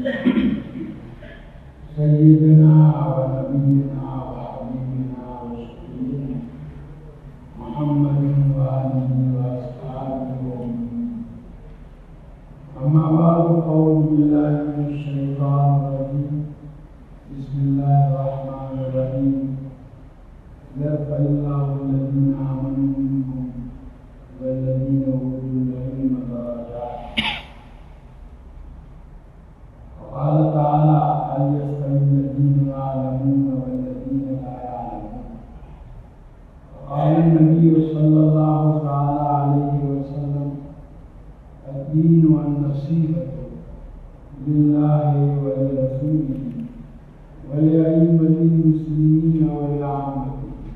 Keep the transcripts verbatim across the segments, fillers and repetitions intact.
سيدنا ونبينا وحبيبنا وشفيعنا محمد وآله وأصحابه ومن أما بعد فأعوذ بالله من الشيطان الرجيم بسم الله الرحمن الرحيم يرفع الله الذين آمنوا منكم والذين أوتوا العلم درجات وقال تعالى هل يستوي الذين يعلمون والذين لا يعلمون وقال النبي صلى الله تعالى عليه وسلم الدين والنصيحة لله ولرسوله ولأئمة المسلمين ولعامته.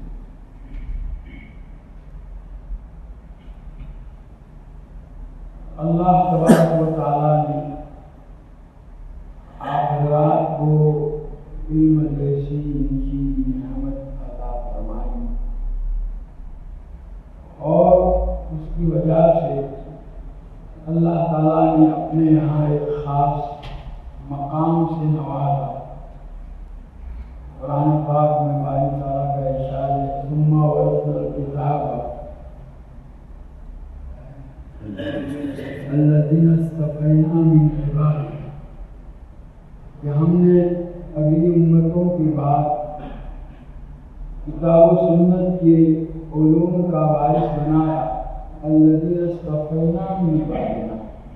اللہ تبارک و تعالیٰ نے آپ حضرات کو علم جیسی کی نعمت عطا فرمائی اور اس کی وجہ سے اللہ تعالیٰ نے اپنے یہاں ایک خاص مقام سے نوازا. قرآن پاک میں باری تعالیٰ کا ارشاد ہے ثم ورثنا الکتاب الذین اصطفینا من عبادنا کہ ہم نے اگلی امتوں کے بعد کتاب و سنت کے علوم کا وارث بنایا. الذین اصطفینا من عبادنا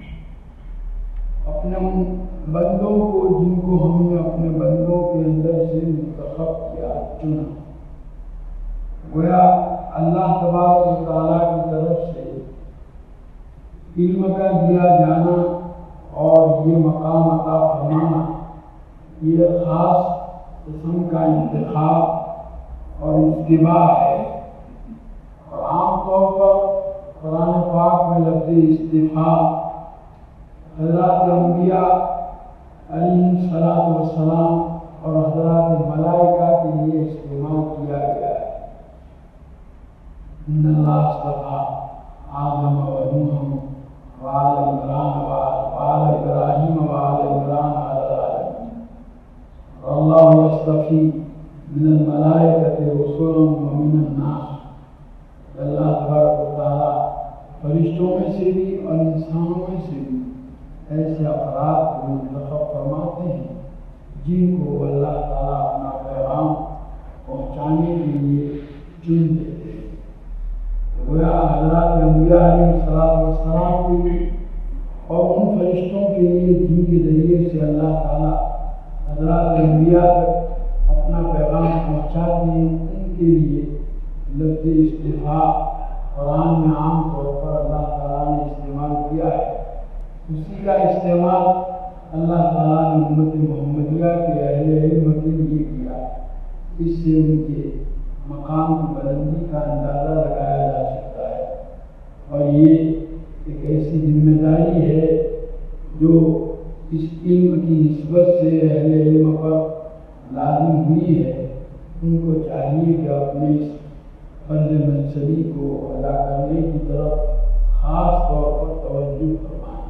اپنے ان بندوں کو جن کو ہم نے اپنے بندوں کے اندر سے منتخب کیا چنا. گویا اللہ تبارک و تعالیٰ کی طرف سے علم کا دیا جانا اور یہ مقام عطا فرمانا یہ خاص قسم کا انتخاب اور اتباع ہے. اور عام طور پر قرآن پاک میں لفظ استفاء حضرات انبیاء علیہ الصلاۃ والسلام اور حضرات ملائکہ کے لیے استعمال کیا گیا ہے. ان اللہ اصطفیٰ آدم و نوح وآل عمران وآل ابراہیم وآل عمران علی العالمین واللہ یصطفی من الملائکۃ رسلا ومن الناس. اللہ تبارک و تعالیٰ فرشتوں میں سے بھی اور انسانوں میں سے بھی ایسے افراد کو منتخب فرماتے ہیں جن کو اللہ تعالیٰ اپنا پیغام پہنچانے کے لیے چن دیتے ہیں. گویا حضرات انبیاء علیہ الصلوۃ والسلام کے لیے اور ان فرشتوں کے لیے جن کے ذریعے سے اللہ تعالیٰ حضرات انبیاء تک اپنا پیغام پہنچاتے ہیں ان کے لیے لفظ استفاء قرآن میں عام طور پر اللہ تعالیٰ نے استعمال کیا ہے. اسی کا استعمال اللہ تعالیٰ نے امت محمدیہ کے اہل علم کے لیے کیا. اس سے ان کے مقام کی بلندی کا اندازہ لگایا جا سکتا ہے. اور یہ ایک ایسی ذمہ داری ہے جو اس علم کی نسبت سے اہل علم پر لازم ہوئی ہے. ان کو چاہیے کہ اپنے اس فرض منصبی کو ادا کرنے کی طرف خاص طور پر توجہ فرمائیں.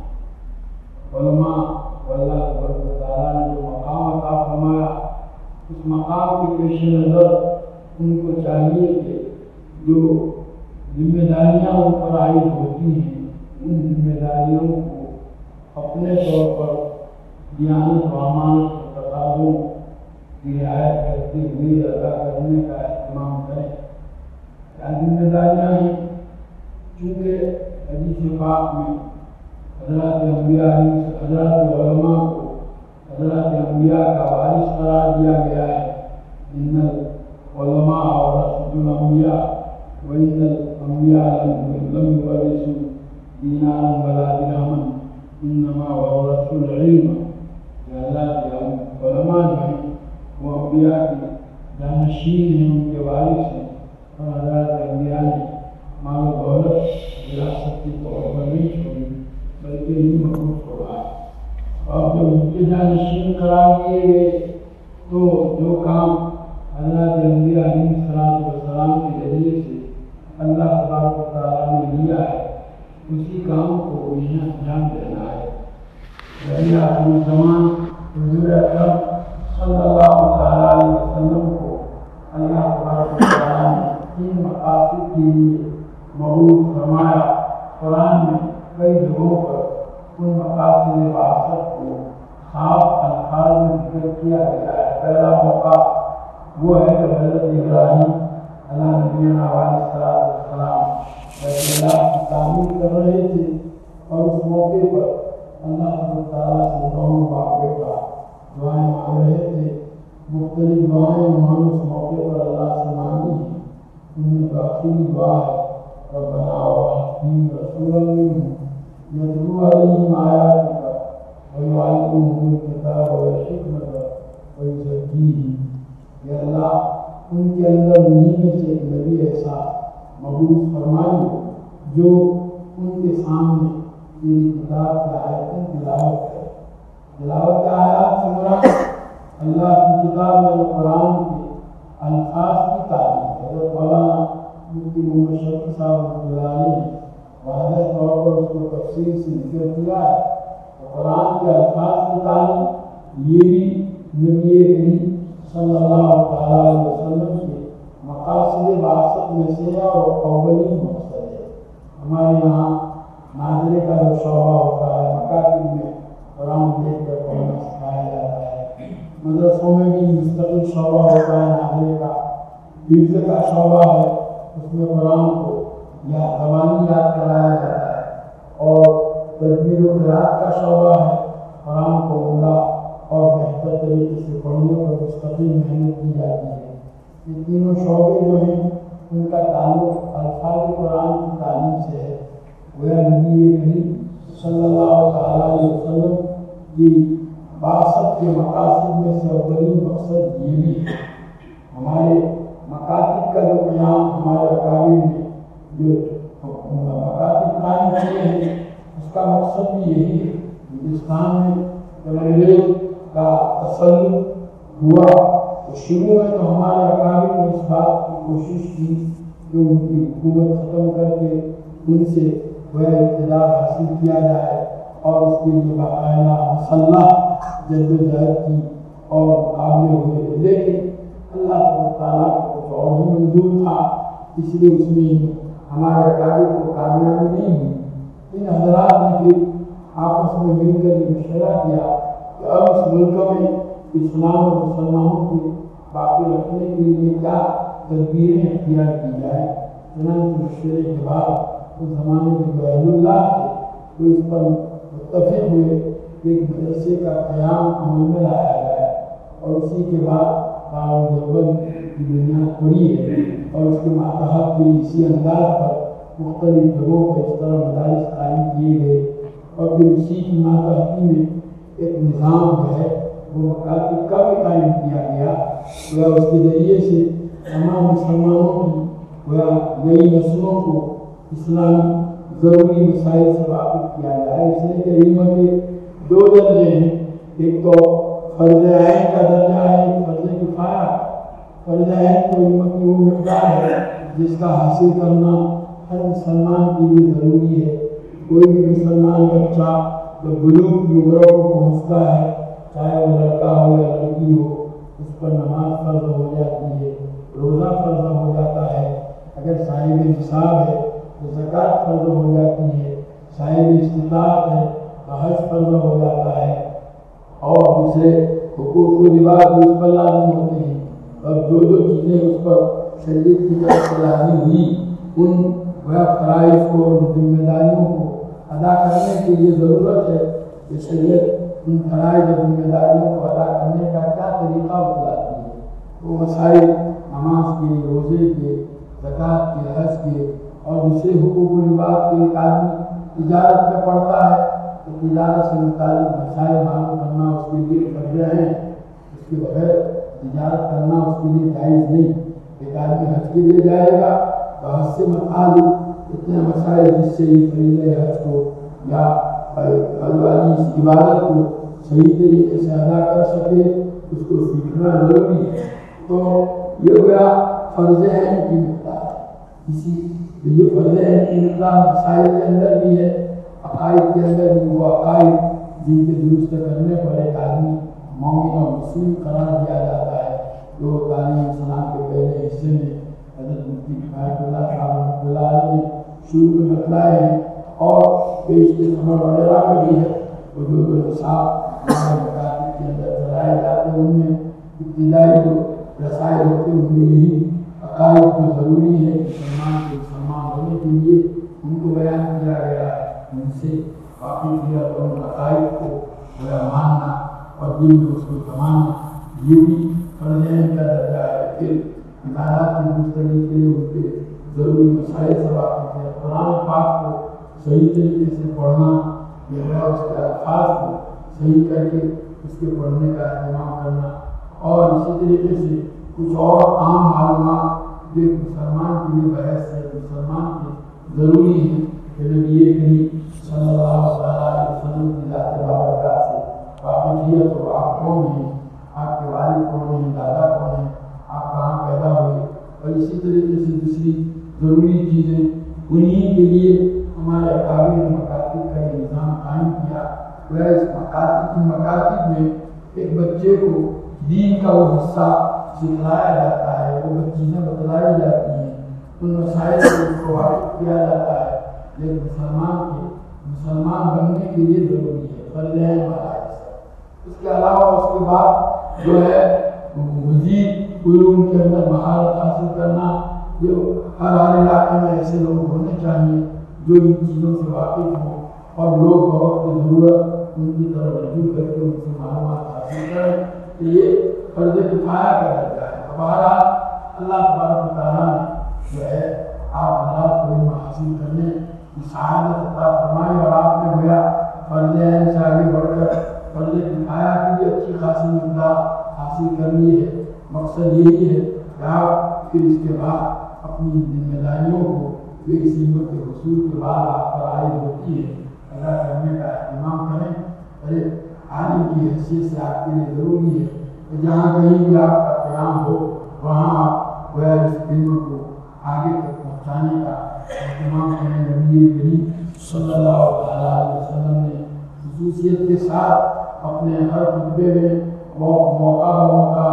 علماء واللہ تبارک و تعالیٰ نے جو مقام عطا فرمایا اس مقام کے پیش نظر ان کو چاہیے کہ جو ذمہ داریاں ان پر عائد ہوتی ہیں ان ذمہ داریوں کو اپنے طور پر دیانت و امانت و تقاضوں کی رعایت کرتے ہوئے ادا کرنے کا اہتمام کریں. کیا ذمہ داریاں ہیں؟ چونکہ حدیث پاک میں حضرات انبیاء حضرات علماء کو حضرات انبیاء کا وارث قرار دیا گیا ہے. ان العلماء ورثۃ الانبیاء وان الانبیاء لم یورثوا دینارا ولا درہما انما ورثوا العلم. حضرات علماء جو ہیں وہ انبیاء کے جانشین ہیں، ان کے وارث ہیں. اور حضرات انبیاء نے مال و دولت وراثت کے طور پر نہیں چھوڑی بلکہ علم کو چھوڑا. اور جب ان کے جانشین قرار دیے گئے تو جو کام حضرات انبیاء علیہ السلام کے ذریعے سے اللہ تبارک و تعالیٰ نے لیا ہے اسی کام کو انہیں انجام دینا ہے. یعنی آخر زمان حضور اکرم صلی اللہ تعالیٰ علیہ وسلم کو اللہ تبارک و تعالیٰ نے تین مقاصد کے لیے مبعوث فرمایا۔ قرآن میں کئی جگہوں پر ان مقاصد بعثت کو صاف الفاظ میں ذکر کیا گیا ہے۔ پہلا موقع وہ ہے کہ حضرت ابراہیم علیہ نبینا علیہ السلام بیت اللہ کی تعمیر کر رہے تھے، اور اس موقع پر اللہ تعالیٰ سے دونوں باپ بیٹا دعائیں مانگ رہے تھے۔ مختلف دعائیں انہوں نے اس موقع پر اللہ سے مانگی ہیں۔ ان میں جو آخری دعا ہے ربنا وآتنا رسولا منهم يتلو عليهم آياتك ويعلمهم الكتاب والحکمة ويزكيهم، یا اللہ ان کے اندر انہی میں سے ایک نبی ایسا مبعوث فرمائی جو ان کے سامنے تیری کتاب کی آیتیں تلاوت کرے۔ تلاوت کے آیات سے مراد اللہ کی کتاب میں قرآن کے الفاظ کی تعلیم ہے۔ حضرت مولانا مفتی محمد شفیع صاحب رحمۃ اللہ علیہ نے واضح طور پر اس کو تفصیل سے ذکر کیا ہے۔ تو قرآن کے الفاظ کی تعلیم یہ بھی نبی کریم صلی اللہ تعالیٰ علیہ وسلم کے مقاصد بعثت میں سے ہے اور اولین مقصد ہے۔ ہمارے یہاں ناظرے کا جو شعبہ ہوتا ہے، مکاتب میں قرآن دیکھ کر پڑھنا سکھایا جاتا ہے، مدرسوں میں بھی مستقل شعبہ ہوتا ہے ناظرے کا، حفظ کا شعبہ ہے، اس میں قرآن کو یا زبانی یاد کرایا جاتا ہے، اور تدبیر و قرأت کا شعبہ ہے، قرآن کو عمدہ اور بہتر طریقے سے پڑھنے پر مستقل محنت کی جاتی ہے۔ یہ تینوں شعبے جو ہیں ان کا تعلق الفاظ قرآن کی تعلیم سے ہے۔ وہ نبی کریم صلی اللہ تعالیٰ علیہ وسلم کی بعثت کے مقاصد میں سے اولین مقصد یہ بھی ہے۔ ہمارے مکاتب کا جو قیام ہمارے اکابر نے جو مکاتب قائم کیے ہیں، اس کا مقصد بھی یہی ہے۔ ہندوستان میں جب انگریز کا تسلط ہوا تو شروع میں تو ہمارے اکابر نے اس بات کی کوشش کی کہ ان کی حکومت ختم کر کے ان سے وہ اقتدار حاصل کیا جائے، اور اس کے لیے باقاعدہ مسلح جدوجہد کی اور مقابلے ہوئے، لیکن اللہ تعالیٰ کو کچھ اور ہی منظور تھا، اس لیے اس میں ہمارے اکابر کو کامیابی نہیں ہوئی۔ ان حضرات نے پھر آپس میں مل کر یہ مشورہ کیا کہ اب اس ملک میں اسلام اور مسلمانوں کو باقی رکھنے کے لیے کیا تدبیریں اختیار کی جائیں۔ چنانچہ مشورے کے بعد اس زمانے کے جو اہل اللہ تھے وہ اس پر متفق ہوئے کہ ایک مدرسے کا قیام عمل میں لایا گیا، اور اسی کے بعد دار دیوبند کی بنیاد پڑی ہے، اور اس کے ماتحت بھی اسی انداز پر مختلف جگہوں پر اس طرح مدارس قائم کیے گئے، اور پھر اسی کی ماتحتی میں ایک نظام جو ہے وہ مکاتب کا بھی قائم کیا گیا، وہ اس کے ذریعے سے تمام مسلمانوں کی وہ نئی نسلوں کو اسلامی ضروری مسائل سے واقف کیا جائے۔ اس لیے کہ علم کے دو درجے ہیں، ایک تو فرض عین کا درجہ ہے، ایک فرض کفایہ۔ فرض عین تو علم کی وہ مقدار ہے جس کا حاصل کرنا ہر مسلمان کے لیے ضروری ہے۔ کوئی بھی مسلمان بچہ جب بلوغ کی عمر کو پہنچتا ہے، چاہے وہ لڑکا ہو یا لڑکی ہو، اس پر نماز فرض ہو جاتی ہے، روزہ فرض ہو جاتا ہے، اگر صاحب نصاب ہے تو زکوٰۃ فرض ہو جاتی ہے، صاحب استطاعت ہے تو حج فرض ہو جاتا ہے، اور دوسرے حقوق و لباس بھی اس پر لازم ہوتے ہیں۔ اب جو جو چیزیں اس پر شریعت کی طرف سے لازم ہوئی، ان وہ فرائض کو، ان ذمہ داریوں کو ادا کرنے کے لیے ضرورت ہے کہ شریعت ان فرائض اور ذمہ داریوں کو ادا کرنے کا کیا طریقہ بتلاتی ہے۔ وہ مسائل نماز کے، روزے کے، زکوٰۃ کے، حج کے اور دوسرے حقوق و لباس کے ایک آدمی تجارت میں پڑتا ہے تو تجارت سے متعلق مسائل معلوم کرنا اس کے لیے فرض ہے، اس کے بغیر تجارت کرنا اس کے لیے جائز نہیں۔ ایک آدمی حج کے لیے جائے گا تو حج سے متعلق اتنے مسائل جس سے یہ فریضہ حج کو یا حج والی اس عبادت کو صحیح طریقے سے ادا کر سکے، اس کو سیکھنا ضروری ہے۔ تو یہ ہوا فرض عین کی مقدار۔ اسی یہ فرض عین کی مقدار مسائل کے اندر بھی ہے، عقائد کے اندر بھی۔ وہ عقائد جن کے درست کرنے پر ایک آدمی مومن اور مسلم قرار دیا جاتا ہے، جو تعلیم اسلام کے پہلے حصے میں حضرت مفتی کفایت اللہ صاحب رحمۃ اللہ علیہ نے شروع میں بتلائے ہیں، اور بیشتر خبر وغیرہ میں بھی ہے۔ وہ جو جو نصاب مکاتب کے اندر چلائے جاتے ہیں، ان میں ابتدائی جو رسائل ہوتے ہیں ان میں یہی عقائد جو ضروری ہے مسلمان کے مسلمان ہونے کے لیے ان کو بیان کیا گیا ہے، ان سے واقعیت اور ان عقائد کو ماننا اور دل میں اس کو سمانا، یہ بھی فرض عین کا درجہ ہے۔ پھر عبادات کی مستقل کے لیے ان کے ضروری مسائل سے واقف ہے، قرآن پاک کو صحیح طریقے سے پڑھنا، یہ ہے اس کے الفاظ کو صحیح کر کے اس کے پڑھنے کا اہتمام کرنا، اور اسی طریقے سے کچھ اور عام معلومات جو مسلمان کے لیے بحث ہے، مسلمان کے ضروری ہیں کہ نبی کریم صلی اللہ علیہ وسلم کی ذات بابرکات سے واقفیت ہو۔ آپ کون ہیں، آپ کے والد کون ہیں، دادا کون ہیں، آپ کہاں پیدا ہوئے، اور اسی طریقے سے دوسری ضروری چیزیں انہی کے لیے ہمارے اکابر مکاتب کا یہ نظام قائم کیا۔ اس مکاتب مکاتب میں ایک بچے کو دین کا وہ حصہ سکھلایا جاتا ہے، وہ چیزیں بتلائی جاتی ہیں، ان مسائل سے اس کو واقف کیا جاتا ہے، لیکن مسلمان کے مسلمان بننے کے لیے ضروری ہے، فرض عین والا حصہ۔ اس کے علاوہ اس کے بعد جو ہے مزید علوم کے اندر مہارت حاصل کرنا، جو ہر ہر علاقے میں ایسے لوگ ہونے چاہیے جو ان چیزوں سے واقف ہوں، اور لوگ بوقت ضرورت ان کی طرف رجوع کر کے ان سے معلومات حاصل کریں، تو یہ فرض کفایہ کا درجہ ہے۔ بہرحال اللہ تبارک و تعالیٰ نے جو ہے آپ حضرات کو علم حاصل کرنے کی سعادت عطا فرمائی، اور آپ نے گویا فرض عین سے آگے بڑھ کر فرض کفایہ کی بھی اچھی خاصی مقدار حاصل کر لی ہے۔ مقصد یہی ہے کہ آپ پھر اس کے بعد اپنی ذمہ داریوں کو جو اس علم کے حصول کے بعد آپ پر عائد ہوتی ہے ادا کرنے کا اہتمام کریں۔ ارے عالم کی حیثیت سے آپ کے لیے ضروری ہے کہ جہاں کہیں بھی آپ کا قیام ہو وہاں آپ گویا اس علم کو آگے تک پہنچانے کا اہتمام کریں۔ نبی کریم صلی اللہ علیہ وسلم نے خصوصیت کے ساتھ اپنے ہر خطبے میں موقع بموقع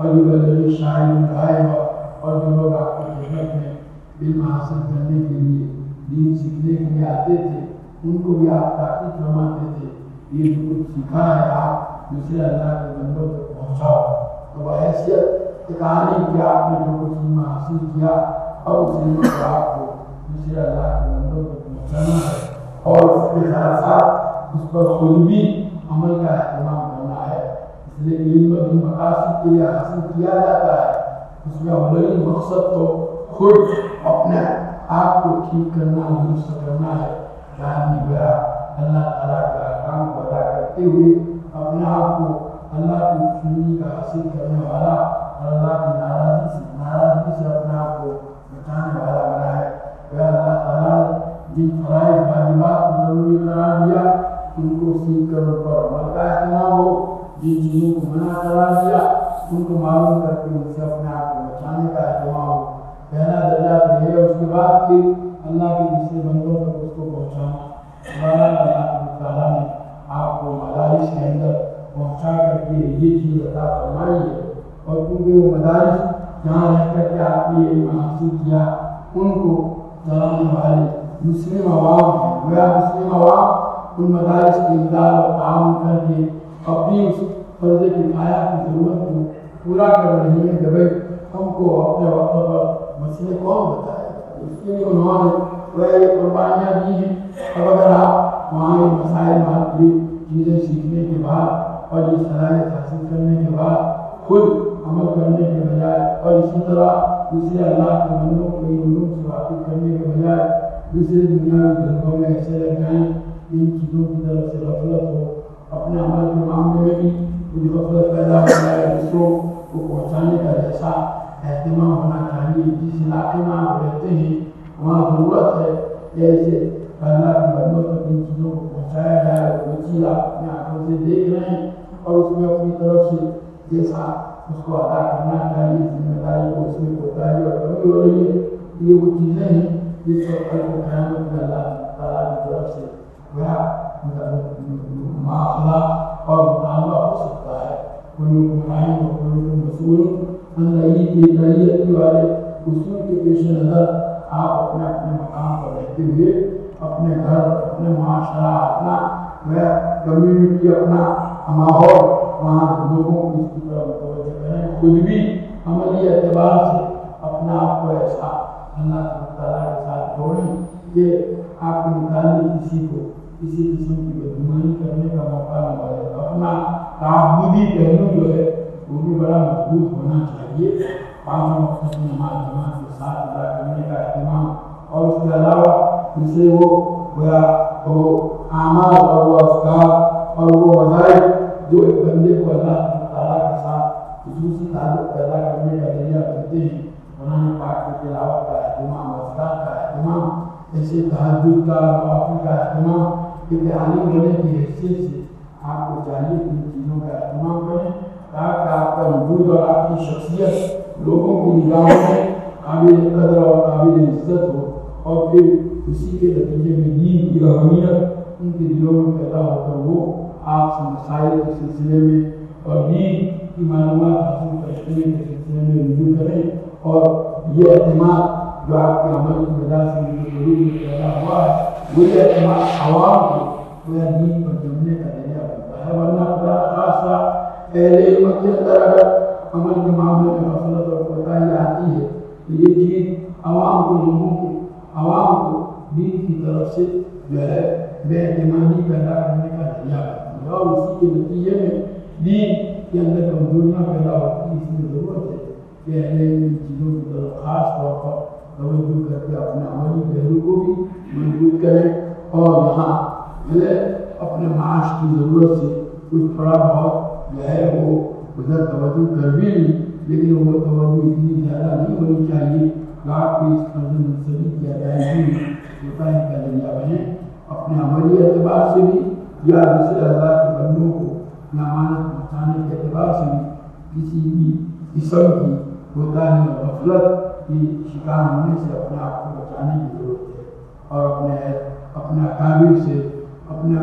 اور شاعر غائب اور جو لوگ آپ کی خدمت میں علم حاصل کرنے کے لیے دین سیکھنے کے لیے آتے تھے ان کو بھی آپ تاکید فرماتے تھے، یہ جو کچھ سیکھا ہے آپ دوسرے اللہ کے بندوں تک پہنچاؤ۔ تو بحیثیت ایک عالم کہ آپ نے جو کچھ علم حاصل کیا اور اس علم کو آپ کو دوسرے اللہ کے بندوں تک پہنچانا ہے، اور اس کے ساتھ ساتھ اس پر خود بھی عمل کا اہتمام کرنا ہے۔ اس لیے علم بھی مقاصد کے لیے حاصل کیا جاتا ہے، اس میں اولین مقصد تو خود اپنے آپ کو ٹھیک کرنا، درست کرنا ہے کہ آدمی گیا اللہ تعالیٰ کے احکام کو ادا کرتے ہوئے اپنے آپ کو اللہ کی خوشنودی کا حاصل کرنے والا اور اللہ کی ناراضی سے ناراضگی سے اپنے آپ کو بچانے والا بنا ہے۔ کہ اللہ تعالیٰ نے جن فرائض واجبات کو ضروری قرار دیا ان کو سیکھ کر ان پر عمل کا اہتمام ہو، جن چیزوں کو منع قرار دیا ان کو معلوم کر کے ان سے اپنے آپ کو بچانے کا اہتمام ہو۔ پہلا درجہ تو ہے، اس کے بعد پھر اللہ کے دوسرے بندوں تک اس کو پہنچانا۔ ہمارا اللہ تعالیٰ نے آپ کو مدارس کے اندر پہنچا کر کے یہ چیز عطا فرمائی ہے، اور کیونکہ وہ مدارس جہاں رہ کر کے آپ نے علم حاصل کیا ان کو چلانے والے مسلم عوام ہیں، گویا مسلم عوام ان مدارس کی امداد اور تعاون کر کے اپنی اس فرض کفایہ کی ضرورت کو پورا کر رہی ہے کہ بھائی ہم کو اپنے وقت پر مسئلے کون بتائے، اس کے لیے انہوں نے وہ یہ قربانیاں دی ہیں۔ اب اگر آپ وہاں یہ مسائل معلوم چیزیں سیکھنے کے بعد اور یہ صلاحیت حاصل کرنے کے بعد خود عمل کرنے کے بجائے اور اسی طرح دوسرے اللہ کے بندوں کو ان علوم سے واقف کرنے کے بجائے دوسرے دنیاوی دھندوں میں ایسے لگ جائیں ان چیزوں کی طرف سے غفلت ہو، اپنے عمل کے معاملے میں بھی کچھ غفلت پیدا ہو جائے، دوسروں کو پہنچانے کا جیسا اہتمام ہونا چاہیے۔ جس علاقے میں آپ رہتے ہیں وہاں ضرورت ہے کہ ایسے اللہ کے بندوں تک ان چیزوں کو پہنچایا جائے، وہ چیز آپ اپنے آنکھوں سے دیکھ رہے ہیں اور اس میں اپنی طرف سے جیسا اس کو ادا کرنا چاہیے ذمہ داری کو، اس میں کوتاہی اور کمی ہو رہی ہے، یہ وہ چیزیں ہیں جس پر کل کو قیامت میں اللہ تعالیٰ کی طرف سے وہ معاملہ اور مطالبہ ہو سکتا ہے. کلکم راع و کلکم مسئول عن رعیتہ والے اصول کے پیش نظر آپ اپنے اپنے مقام پر رہتے ہوئے اپنے گھر، اپنے معاشرہ، اپنا کمیونٹی، اپنا ماحول، وہاں لوگوں کو اس کی طرف متوجہ کریں. خود بھی عملی اعتبار سے اپنا آپ کو ایسا اللہ تعالیٰ کے ساتھ جوڑیں کہ آپ کے متعلق کسی کو کسی قسم کی بدگمانی کرنے کا موقع نہ ملے. اپنا تعبدی پہلو جو ہے وہ بھی بڑا مضبوط ہونا چاہیے. پانچوں وقت کی نماز جماعت کے ساتھ ادا کرنے کا اہتمام، اور اس کے علاوہ جسے وہ گویا وہ اعمال اور وہ اذکار اور وہ وظائف جو ایک بندے کو اللہ تعالیٰ کے ساتھ خصوصی تعلق پیدا کرنے کا ذریعہ بنتے ہیں، قرآن پاک کی تلاوت کا اہتمام، اذکار کا اہتمام، ایسے تہجد کا، نوافل کا اہتمام، کہ عالم بنے کی حیثیت سے آپ کو چاہیے کہ ان چیزوں کا اہتمام کریں تاکہ آپ کا وجود اور آپ کی شخصیت لوگوں کی نگاہوں میں قابل قدر اور قابل عزت ہو، اور پھر اسی کے نتیجے میں دین کی اہمیت ان کے دلوں میں پیدا ہو کر وہ آپ سے مسائل کے سلسلے میں اور دین کی معلومات حاصل کرنے کے سلسلے میں رجوع کریں. اور یہ اعتماد جو آپ کے عمل کی وجہ سے ضرور میں پیدا ہوا ہے، وہی اعتماد عوام کو پورا دین پر جمنے کا ذریعہ بنتا ہے. ورنہ خدا خاصا اہل علم کے اندر اگر عمل کے معاملے میں غفلت اور کوتاہی آتی ہے تو یہ چیز عوام کو لوگوں کو عوام کو دین کی طرف سے جو ہے بے اعتمادی پیدا کرنے کا ذریعہ بنتی ہے، اور اسی کے نتیجے میں دین کے اندر کمزوریاں پیدا ہوتی ہیں. اس لیے ضرورت ہے کہ اہل علم ان چیزوں کی طرف خاص طور پر توجہ کر کے اپنے عملی پہلو کو بھی مضبوط کریں، اور یہاں اپنے معاش کی ضرورت سے کچھ تھوڑا بہت جو ہے وہ ادھر توجہ کر بھی لی، لیکن وہ توجہ اتنی زیادہ نہیں ہونی چاہیے کہ آپ کی اس فرض منصبی کی ادائیگی میں کوتاہی کا ذریعہ بنے. اپنے عملی اعتبار سے بھی یا دوسرے اللہ کے بندوں کو امانت پہنچانے کے اعتبار سے بھی کسی بھی قسم کی کوتاہی اور غفلت کی شکار ہونے سے اپنے آپ کو بچانے کی ضرورت ہے، اور اپنے اپنے اکابر سے اپنے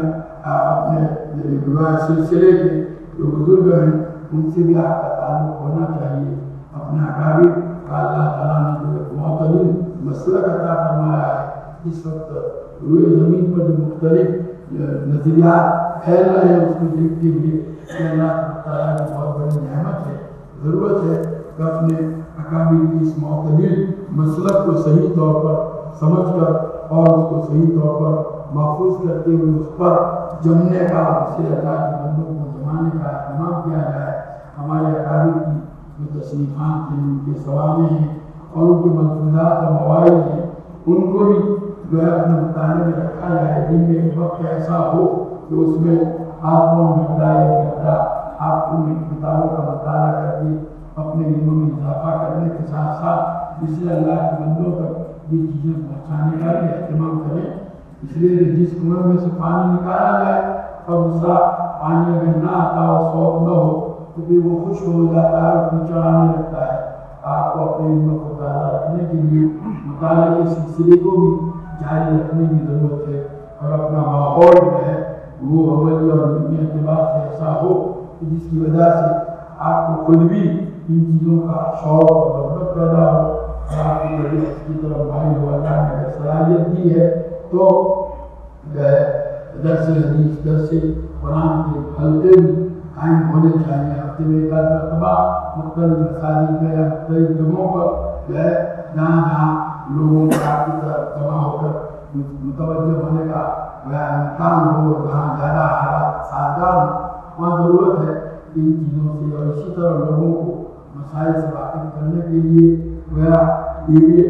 اپنے سلسلے کے جو بزرگ ہیں ان سے بھی آپ کا تعلق ہونا چاہیے. اپنے اکابر کا اللہ تعالیٰ نے جو ایک معتدل مسلک عطا فرمایا ہے. اس وقت روئے زمین پر جو مختلف نظریات پھیل رہے ہیں اس کو دیکھتے ہوئے کہ اللہ تعالیٰ کی بہت بڑی نعمت ہے. ضرورت ہے کہ اپنے اکابر کی اس معتدل مسلک کو صحیح طور پر سمجھ کر اور اس کو صحیح طور پر محفوظ کرتے ہوئے اس پر جمنے کا، اسے اللہ کے بندوں کو جمانے کا اہتمام کیا جائے. ہمارے اکابر کی جو تصنیفات ہیں، ان کے سوالے ہیں اور ان کے ملفوظات اور مواعظ ہیں، ان کو بھی جو ہے اپنے مطالعے میں رکھا جائے. دن میں ایک وقت ایسا ہو کہ اس میں آپ کو مطالعہ آپ کو کتابوں کا مطالعہ کر کے اپنے علم میں اضافہ کرنے کے ساتھ ساتھ دوسرے اللہ کے بندوں تک یہ چیزیں پہنچانے کا بھی اہتمام کریں. اس لیے کہ جس کنویں میں سے پانی نکالا جائے اور دوسرا پانی اگر نہ آتا ہو، صاف نہ ہو، تو پھر وہ خشک ہو جاتا ہے اور کیچڑ آنے لگتا ہے. آپ کو اپنے علم کو تازہ رکھنے کے لیے مطالعے کے سلسلے کو بھی جاری رکھنے کی ضرورت ہے، اور اپنا ماحول جو ہے وہ عملی اور علمی اعتبار سے ایسا ہو کہ جس کی وجہ سے آپ کو خود بھی ان چیزوں کا شوق اور رغبت پیدا ہو، اور آپ کی طبیعت کی طرف مائل ہو. اللہ نے اگر صلاحیت دی ہے تو جو ہے درس حدیث، درس قرآن کے حلقے بھی قائم ہونے چاہیے. ہفتے میں ایک آدھ مرتبہ مختلف مساجد میں یا مختلف جگہوں پر جو ہے جہاں جہاں لوگوں کا آپ کی طرف جمع ہو کر متوجہ ہونے کا امکان ہو، جہاں زیادہ حالات سازگار ہوں، وہاں ضرورت ہے ان چیزوں سے. اور اسی طرح لوگوں کو مسائل سے واقف کرنے کے لیے یہ بھی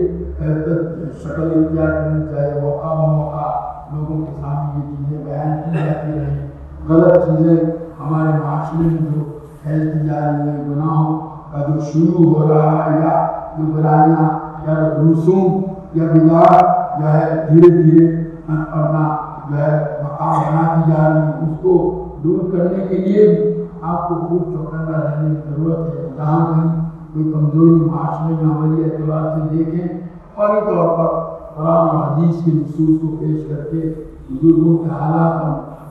شکل اختیار کرنی چاہیے. موقع بموقع لوگوں کے سامنے یہ چیزیں بیان کی جاتی رہیں. غلط چیزیں ہمارے معاشرے میں جو پھیلتی جا رہی ہیں، گناہوں کا جو شروع ہو رہا ہے، یا جو برائیاں یا رسوم یا بدعات جو ہے دھیرے دھیرے اپنا جو ہے مقام بناتی جا رہی ہے، اس کو دور کرنے کے لیے بھی آپ کو خوب چوکنا رہنے کی ضرورت ہے. جہاں کہیں کوئی کمزوری معاشرے میں عملی اعتبار سے دیکھیں، فوری طور پر قرآن اور حدیث کے نصوص کو پیش کر کے بزرگوں کے حالات اور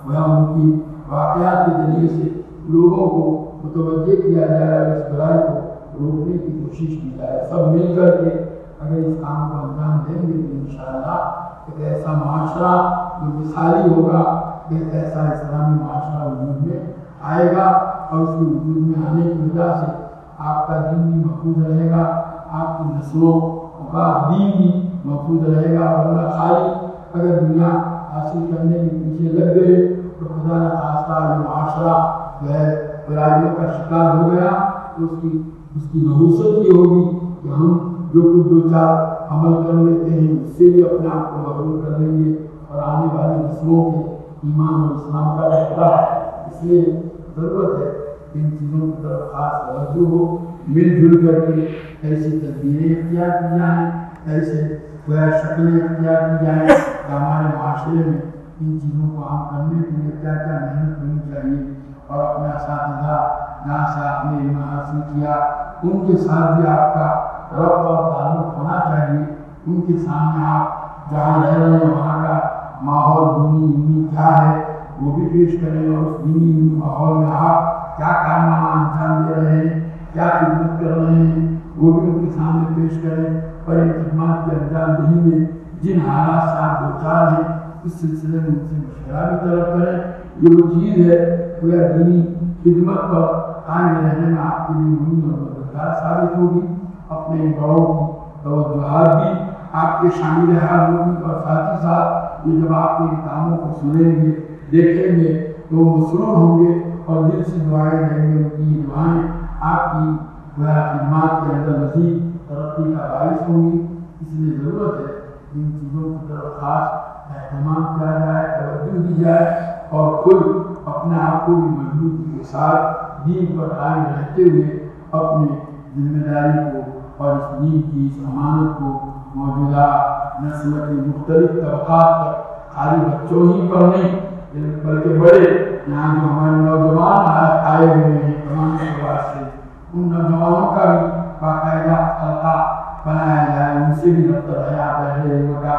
वह उनकी वाक़यात के ज़रिए से लोगों को मुतवज्जे किया जाए और इस बुराई को रोकने की कोशिश की जाए। सब मिल कर के अगर इस काम को अंजाम देंगे तो इंशाअल्लाह एक ऐसा माशरा जो मिसाली होगा, एक ऐसा इस्लामी माशरा वजूद में आएगा और उसके वजूद में आने की वजह से आपका दीन भी महफूज रहेगा, आपकी नस्लों का दीन भी महफूज रहेगा। वरना खाली अगर दुनिया हासिल करने के पीछे लग गए तो खुदा न खास्ता ये माशरा जो है बुराइयों का शिकार हो गया तो उसकी उसकी नहूसत ये होगी कि हम जो कुछ दो चार अमल कर लेते हैं उससे भी अपने आप को महरूम कर लेंगे और आने वाली नस्लों के ईमान और इस्लाम का खतरा है। इसलिए ज़रूरत है इन चीज़ों की तरफ खास तवज्जो हो, मिलजुल करके ऐसी तदबीरें इख्तियार की जाएँ, ऐसे वह शक्लें इख्तियार की जाएँ कि हमारे माशरे में इन चीज़ों को आम करने के लिए क्या क्या मेहनत होनी चाहिए और अपना असातिज़ा जहाँ से आपने इल्म हासिल किया उनके साथ भी आपका रब्त और ताल्लुक़ होना चाहिए। उनके सामने आप जहाँ रह रहे हैं वहाँ का माहौल दीनी इल्मी क्या है वो भी पेश करें और उस दीनी इल्मी माहौल में आप क्या कारनामा अंजाम दे रहे हैं, क्या खिदमत कर रहे हैं वो भी उनके सामने पेश करें। और इन खिदमत के अंजाम दही में जिन हालात से आप दो चार हैं इस सिलसिले में उनसे मशवरा भी तलब करें। ये वो चीज़ है वह दीनी खिदमत पर कायम रहने में आपके लिए मुहीम और मददगार साबित होगी। अपने बड़ों की तवज्जुहात भी आपके शामिल हाल होगी और साथ ही साथ ये जब आपके इन कामों को सुनेंगे देखेंगे तो मसरूर होंगे और दिल से दुआएं देंगे। उनकी दुआएं आपकी वह खिदमत के अंदर मज़ीद तरक्की का बाइस होंगी। इसलिए ज़रूरत है इन चीज़ों की तरफ खास एहतमाम किया जाए, तवज्जो दी जाए और खुद अपने आप को भी मजबूती के साथ दीन पर कायम रहते हुए अपनी जिम्मेदारी को और इस दीन की इस अमानत को मौजूदा नस्ल के मुख्तलिफ तबक़ात तक खाली बच्चों ही पर नहीं बल्कि बड़े यहाँ जो हमारे नौजवान आए हुए हैं तमाम प्रवास से उन नौजवानों का भी बाकायदा हल्का बनाया जाए, उनसे भी रब्त रहा पहले का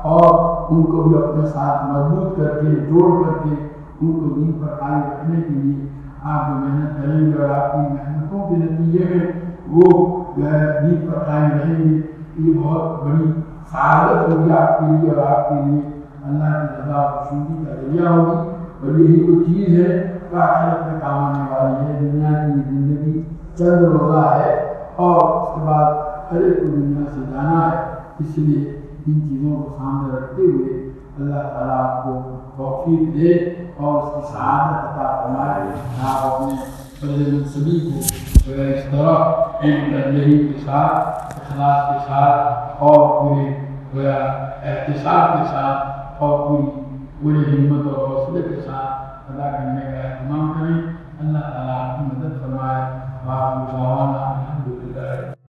और उनको भी अपने साथ मजबूत करके जोड़ करके उनको दीन पर कायम रखने के लिए आप जो मेहनत करेंगे और आपकी मेहनतों के नतीजे में वो दीन पर कायम रहेंगे। ये बहुत बड़ी सआदत होगी आपके लिए और आपके लिए अल्लाह की रज़ा और खुशनुदी का जरिया होगी। और यही कोई चीज़ है जो आखिरत में काम आने वाली है। दुनिया की ज़िंदगी चंद रोज़ा है और उसके बाद हर एक को दुनिया से जाना है। इसलिए इन चीज़ों को सामने रखते हुए अल्लाह ताला आपको तौफीक दे और उसकी सआदत अता फरमाए। आप अपने बड़े सभी को इस तरह इल्म के साथ इखलास के साथ और पूरे एहतिसाब के साथ और पूरी पूरी हिम्मत और हौसले के साथ अदा करने का एहतमाम करें। अल्लाह ताला आपकी मदद फरमाए।